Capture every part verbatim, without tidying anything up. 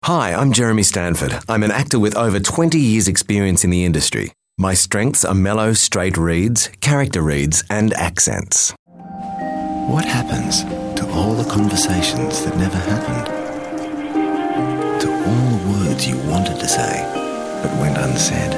Hi, I'm Jeremy Stanford. I'm an actor with over twenty years' experience in the industry. My strengths are mellow, straight reads, character reads, and accents. What happens to all the conversations that never happened? To all the words you wanted to say, but went unsaid?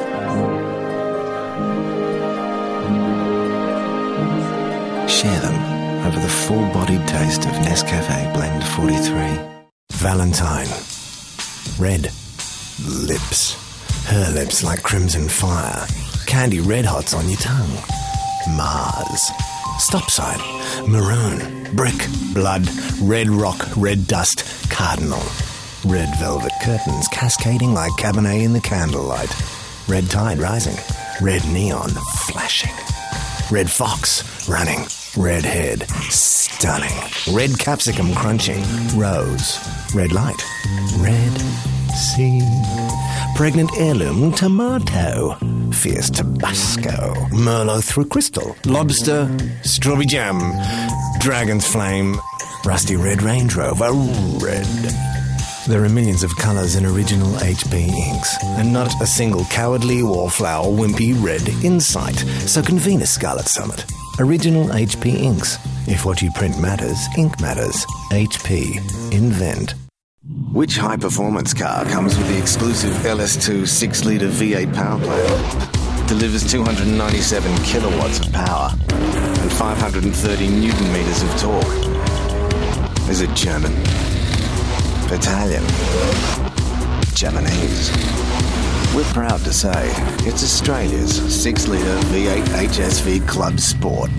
Share them over the full-bodied taste of Nescafe Blend forty-three. Valentine. Red. Lips. Her lips like crimson fire. Candy red hots on your tongue. Mars. Stop sign. Maroon. Brick. Blood. Red rock. Red dust. Cardinal. Red velvet curtains cascading like Cabernet in the candlelight. Red tide rising. Red neon flashing. Red fox running. Red head stunning. Red capsicum crunching. Rose. Red light. Red sea. Pregnant heirloom tomato. Fierce Tabasco. Merlot through crystal. Lobster. Strawberry jam. Dragon's flame. Rusty red Range Rover. Red. There are millions of colours in original H P inks, and not a single cowardly, wallflower, wimpy red in sight. So convene a Scarlet Summit. Original H P inks. If what you print matters, ink matters. H P. Invent. Which high-performance car comes with the exclusive L S two six litre V eight power plant? Delivers two hundred ninety-seven kilowatts of power and five hundred thirty newton meters of torque. Is it German? Italian? Japanese? We're proud to say it's Australia's six litre V eight H S V Club Sport.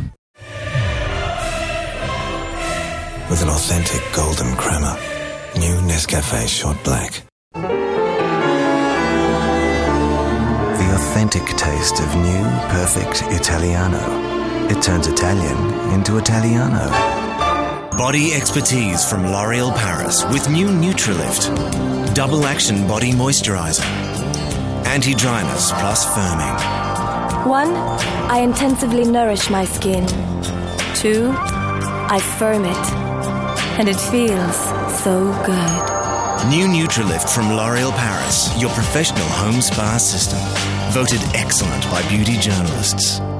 With an authentic golden crema. New Nescafe Short Black. The authentic taste of new, perfect Italiano. It turns Italian into Italiano. Body expertise from L'Oreal Paris with new Nutrilift. Double action body moisturizer. Anti-dryness plus firming. One, I intensively nourish my skin. Two, I firm it. And it feels so good. New Nutrilift from L'Oreal Paris, your professional home spa system. Voted excellent by beauty journalists.